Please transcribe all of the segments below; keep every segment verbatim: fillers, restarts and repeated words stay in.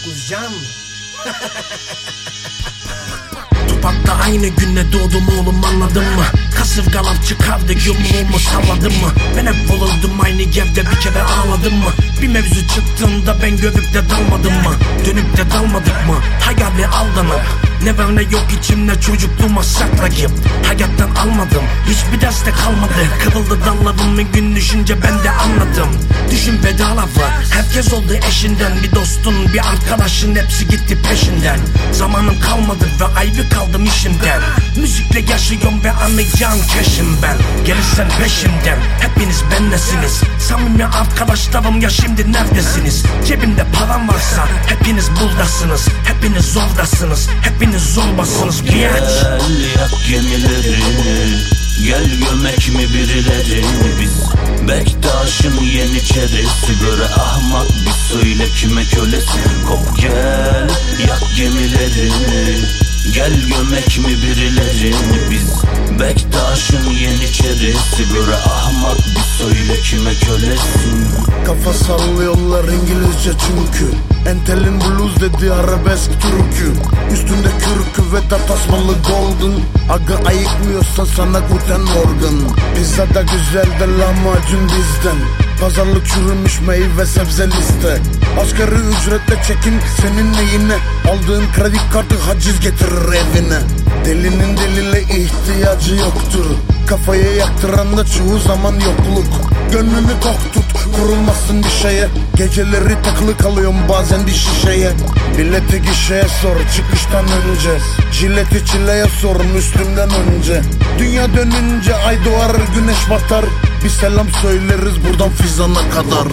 dokuz can. Tupak'ta aynı günde doğdum oğlum, anladın mı? Kasırgalar çıkardı yumruğumu salladım mı? Ben hep bulurdum aynı evde, bir kere ağladım mı? Bir mevzu çıktığında ben gövüp de dalmadım mı? Dönüp de dalmadık mı? Hayali aldanıp ne var ne yok içimde çocukluğuma saklayıp hayattan almadım, hiçbir derste kalmadı. Kırıldı dallarım bir gün düşünce ben de anladım. Düşün bedalava, herkes oldu eşinden. Bir dostun, bir arkadaşın, hepsi gitti peşinden. Zamanım kalmadı ve ayrı kaldım işimden. Müzikle yaşıyorum ve anlayacağım keşim ben. Gelirsen peşimden, hepiniz benlesiniz. Samimi arkadaşlarım ya, şimdi neredesiniz? Cebimde param varsa hepiniz buradasınız. Hepiniz zordasınız, hepiniz zorbasınız. Gel yak gemilerini, gel gömek mi birilerini. Biz Bektaş'ın yeniçerisi, göre ahmak bir söyle kime kölesi. Kop gel yak gemilerini, gel gömek mi birilerini. Biz Bektaş'ın yeniçerisi, göre ahmak bir söyle kime kölesin. Kafa sallıyorlar İngilizce çünkü Entel'in blues dedi arabesk türkü. Üstünde kürkü ve da tasmalı golden. Aga ayıkmıyorsan sana gluten organ. Pizza da güzel de lahmacun bizden. Pazarlık çürümüş meyve sebze liste. Asgari ücretle çekin senin neyine? Aldığın kredi kartı haciz getirir evine. Delinin delile ihtiyacı yoktur. Kafaya yaktıran da çoğu zaman yokluk. Gönlünü tok tut, kurulmasın bir şeye. Geceleri takılı kalıyorum bazen bir şişeye. Bileti gişeye sor çıkıştan önce. Jileti çileye sorun üstümden önce. Dünya dönünce ay doğar güneş batar. Bir selam söyleriz buradan Fizan'a kadar.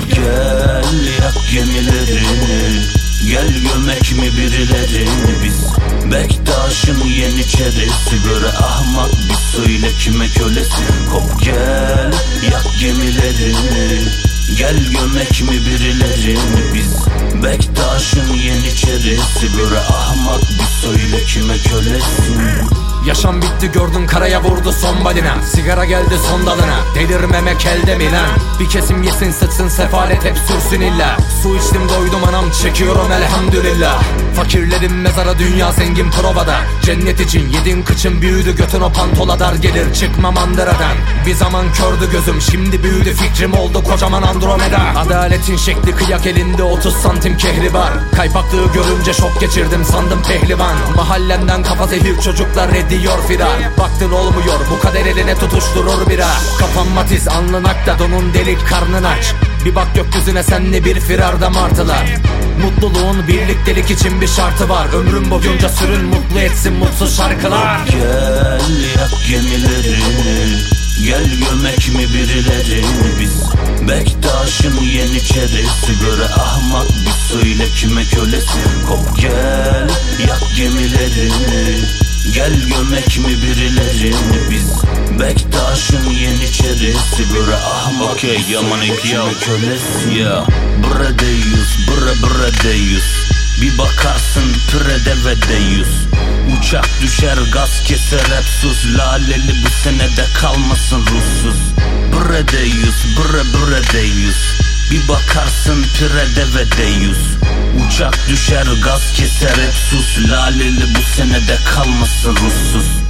Gel yak gemilerini, gel gömek mi birilerini. Biz Bektaş'ın yeniçerisi, göre ahmak bir söyle kime kölesi. Kop gel yak gemilerini, gel gömek mi birilerini. Biz Bektaş'ın yeniçerisi, göre ahmak bir söyle kime kölesin. Yaşam bitti gördün, karaya vurdu son balina. Sigara geldi son dalına, delirmemek elde mi lan? Bir kesim yesin sıçsın sefalet hep sürsün illa. Su içtim doydum anam, çekiyorum elhamdülillah. Fakirlerin mezara, dünya zengin provada. Cennet için yedin kıçın büyüdü götün, o pantola dar gelir çıkma mandıradan. Bir zaman kördü gözüm, şimdi büyüdü fikrim, oldu kocaman Andromeda. Adaletin şekli kıyak elinde, otuz santim kehribar. Kaypaklığı görünce şok geçirdim, sandım pehlivan. Mahallenden kafa zehir çocuklar ediyor firar. Baktın olmuyor, bu kader eline tutuşturur bira. Kafam matiz, alnın akta, donun delik karnın aç. Bir bak gökyüzüne, senle bir firarda martılar. Mutluluğun birliktelik için bir şartı var. Ömrüm boyunca sürün, mutlu etsin mutsuz şarkılar. Gel yak gemilerini, gel gömek mi birilerini. Biz Bektaş'ın yeniçerisi, göre ahmak bir söyle kime kölesi. Kop gel yak gemilerini, gel gömek mi birilerini. Biz Bektaş'ın yeniçerisi, göre ahmak okay, bir söyle kime kölesi. Yeah. Bre deyüz, bre bre deyüz. Bir bakarsın pürede ve deyüz. Uçak düşer gaz keser hep sus. Laleli bu senede kalmasın ruhsuz. Bre deyüz, bre bre deyüz. Bir bakarsın pürede ve deyüz. Uçak düşer gaz keser hep sus. Laleli bu senede kalmasın ruhsuz.